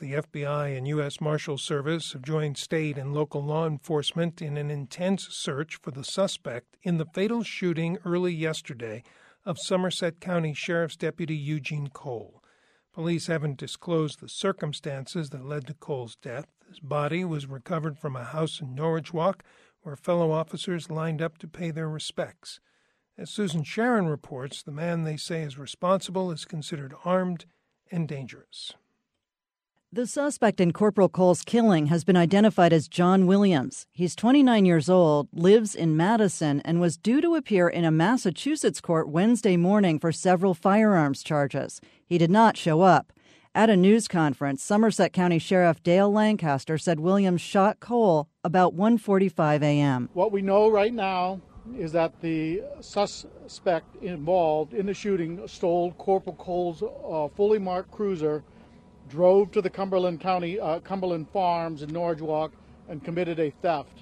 the FBI and U.S. Marshal Service have joined state and local law enforcement in an intense search for the suspect in the fatal shooting early yesterday of Somerset County Sheriff's Deputy Eugene Cole. Police haven't disclosed the circumstances that led to Cole's death. His body was recovered from a house in Norwich Walk, where fellow officers lined up to pay their respects. As Susan Sharon reports, the man they say is responsible is considered armed and dangerous. The suspect in Corporal Cole's killing has been identified as John Williams. He's 29 years old, lives in Madison, and was due to appear in a Massachusetts court Wednesday morning for several firearms charges. He did not show up. At a news conference, Somerset County Sheriff Dale Lancaster said Williams shot Cole about 1:45 a.m. What we know right now is that the suspect involved in the shooting stole Corporal Cole's fully marked cruiser, drove to the Cumberland Farms in Norwich Walk, and committed a theft.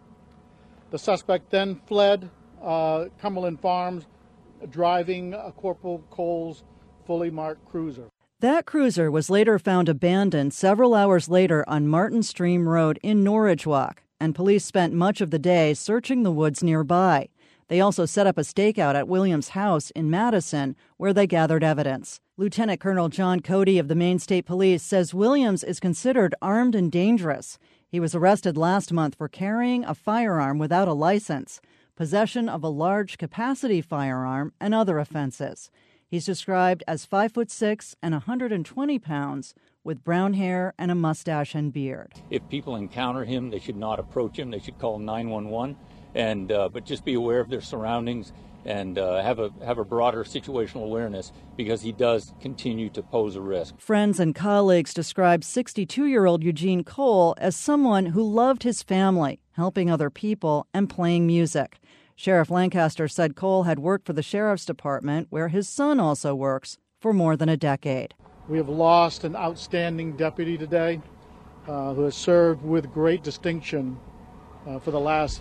The suspect then fled Cumberland Farms, driving Corporal Cole's fully marked cruiser. That cruiser was later found abandoned several hours later on Martin Stream Road in Norwich Walk, and police spent much of the day searching the woods nearby. They also set up a stakeout at Williams' house in Madison, where they gathered evidence. Lieutenant Colonel John Cody of the Maine State Police says Williams is considered armed and dangerous. He was arrested last month for carrying a firearm without a license, possession of a large-capacity firearm, and other offenses. He's described as 5'6" and 120 pounds, with brown hair and a mustache and beard. If people encounter him, they should not approach him. They should call 911, but just be aware of their surroundings and have a broader situational awareness, because he does continue to pose a risk. Friends and colleagues describe 62-year-old Eugene Cole as someone who loved his family, helping other people, and playing music. Sheriff Lancaster said Cole had worked for the Sheriff's Department, where his son also works, for more than a decade. We have lost an outstanding deputy today who has served with great distinction for the last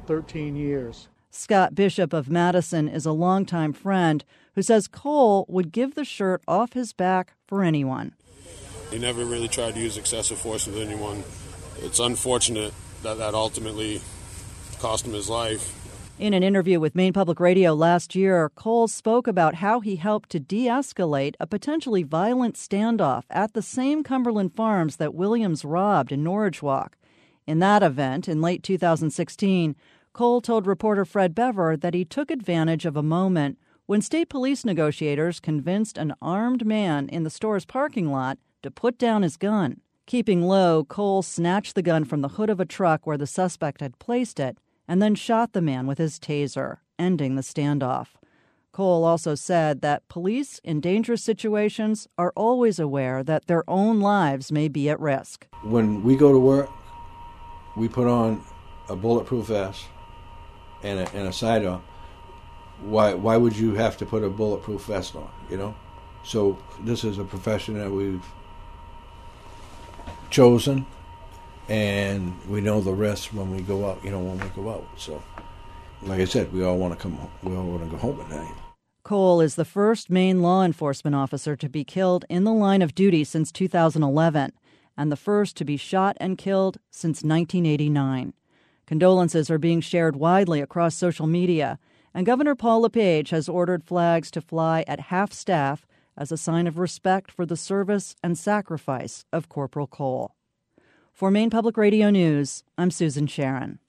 13 years. Scott Bishop of Madison is a longtime friend who says Cole would give the shirt off his back for anyone. He never really tried to use excessive force with anyone. It's unfortunate that ultimately cost him his life. In an interview with Maine Public Radio last year, Cole spoke about how he helped to de-escalate a potentially violent standoff at the same Cumberland Farms that Williams robbed in Norwich Walk. In that event, in late 2016, Cole told reporter Fred Bever that he took advantage of a moment when state police negotiators convinced an armed man in the store's parking lot to put down his gun. Keeping low, Cole snatched the gun from the hood of a truck where the suspect had placed it and then shot the man with his taser, ending the standoff. Cole also said that police in dangerous situations are always aware that their own lives may be at risk. When we go to work, we put on a bulletproof vest and a side-on. Why would you have to put a bulletproof vest on, you know? So this is a profession that we've chosen, and we know the risks when we go out, So, like I said, we all want to come home. We all want to go home at night. Cole is the first Maine law enforcement officer to be killed in the line of duty since 2011, and the first to be shot and killed since 1989. Condolences are being shared widely across social media, and Governor Paul LePage has ordered flags to fly at half-staff as a sign of respect for the service and sacrifice of Corporal Cole. For Maine Public Radio News, I'm Susan Sharon.